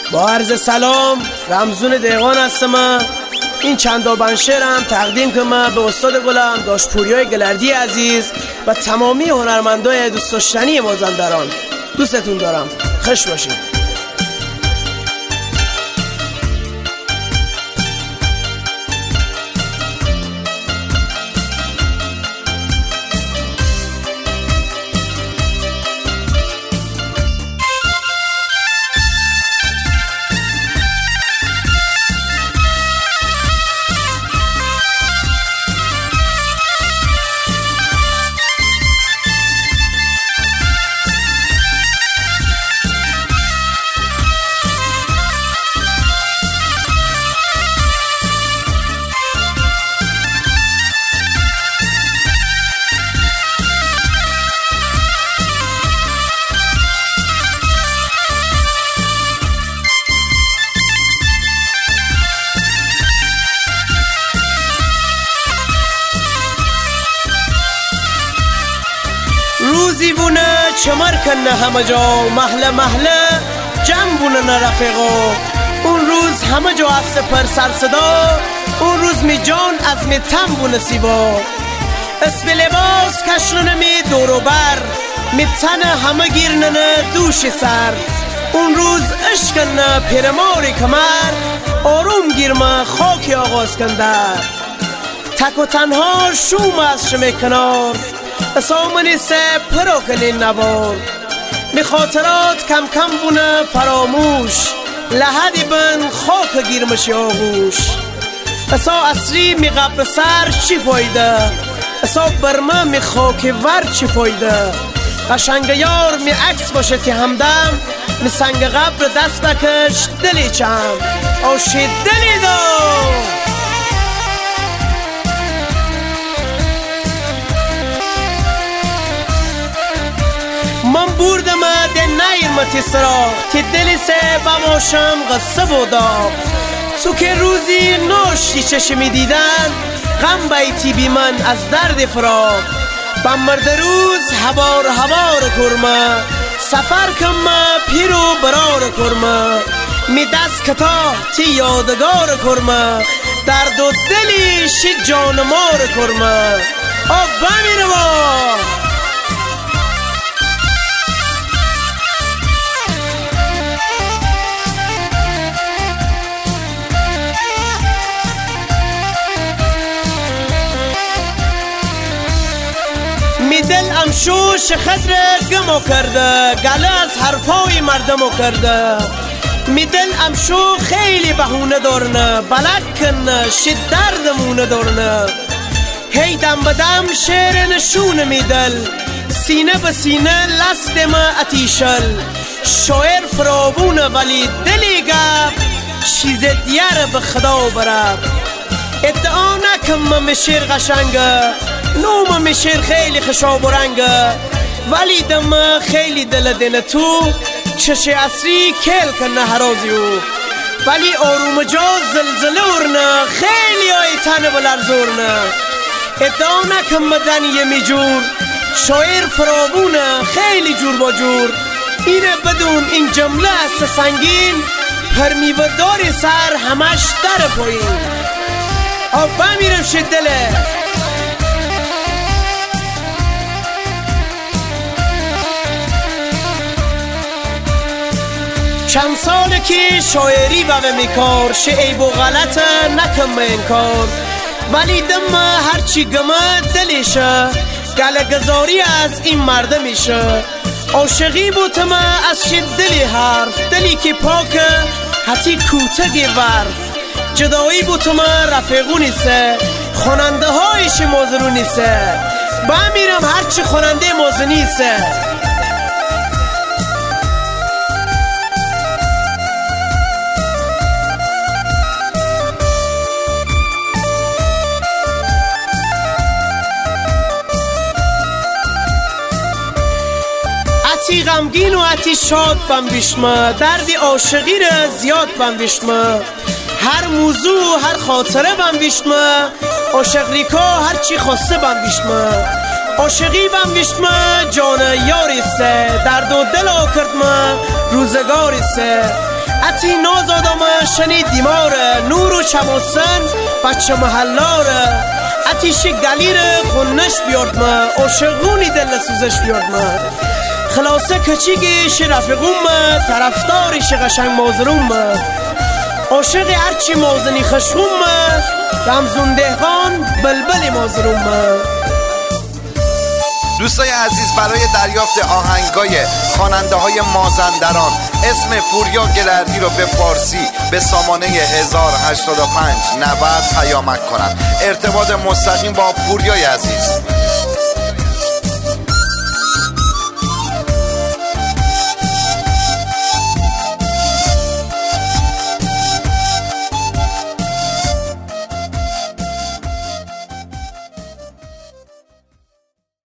با عرض سلام، رمزون دیقان هستم. این چند شعرم تقدیم کنم به استاد گلم داشتپوریای گلردی عزیز و تمامی هنرمندای دوست داشتنی مازندران. دوستتون دارم، خوش باشید. روزی بونه چمر کنه همه جا، محله محله جمع بونه رفیقا. اون روز همه جا از سپر سر صدا، اون روز می جان از می تم بونه سیبا. اسم لباس کشنه می دورو بر، می تنه همه گیرنه دوش سر. اون روز عشقنه پیرماری کمر، آروم گیرمه خاکی آغاز کندر. تک و تنها شوم از شمی کنار، اسامنی سه پرو کنین نبار. می خاطرات کم کم بونه فراموش، لحدی بن خاک گیرمشی آغوش. اسا اصری می قبل سر چی فایده، اسا برمه می خاک ور چی فایده. قشنگ یار می عکس باشه تی همدم، می سنگ قبر دست بکش دلی چم آشی دلی دا. من بردم ده نیرمتی سرا، تی دلی سه بماشم قصه بودا. تو که روزی ناشتی چشمی دیدن، غم بیتی بی من از درد فراق. بم مرد روز هوار کرمه، سفر کمه پیرو برار کرمه. می دست کتا تی یادگار کرمه، درد و دلی شی جانمار کرمه. آب بمیره با می دل امشوش خدر گمو کرده، گله از حرفای مردمو کرده. می دل امشو خیلی بهونه دارنه، بلک کنه شد دردمونه دارنه. هی دم بدم شعر نشونه می دل، سینه به سینه لست ما اتیشل. شاعر فرابونه ولی دلی گب، چیز دیار به خدا برب. ادعا نکم من شعر قشنگه، نوم می شعر خیلی خشاب و رنگه. ولی دم خیلی دل دینه تو، چش اصری کل کنه هرازیو. ولی آروم جا زلزله ورنه، خیلی های تنه بلرزورنه. ادعا نکم مدنی می جور، شاعر فرابونه خیلی جور با جور. اینه بدون این جمله است سنگین، پر میوه داری سر همش در پایین. آب بمیرم شد دله. چند ساله که شاعری بوه میکار، شعیب و غلط نکم انکار. ولی دم هرچی گمه دلیشه، گله گذاری از این مرده میشه. عاشقی بودم از شد دلی حرف، دلی که پاکه حتی کوتگی ورف. جدایی بودم رفیقونی سه، خوننده هایش موزرونی سه. بمیرم هرچی خوننده موزنی سه. اتی غمگین و اتی شاد بم بیشمه، دردی عاشقی را زیاد بم بیشمه. هر موضوع هر خاطره بم بیشمه، عاشق ریکا هر چی خواسته بم بیشمه. عاشقی بم بیشمه جان یاری سه درد و دل کرد ما روزگاری سه اتی نازادم شنید دیماره نور و چماسن بچه محلاره اتیش گلیر خونش بیارد ما عاشقونی دل سوزش بیارد ما خلاصه کچیگیش رفیقوم طرفداریش قشنگ مازروم عاشق هرچی مازنی خشوم رمزون دهقان بلبل مازروم. دوستای عزیز، برای دریافت آهنگای خواننده های مازندران اسم پوریا گلردی رو به فارسی به سامانه 1085 90 پیامک کنن. ارتباط مستقیم با پوریای عزیز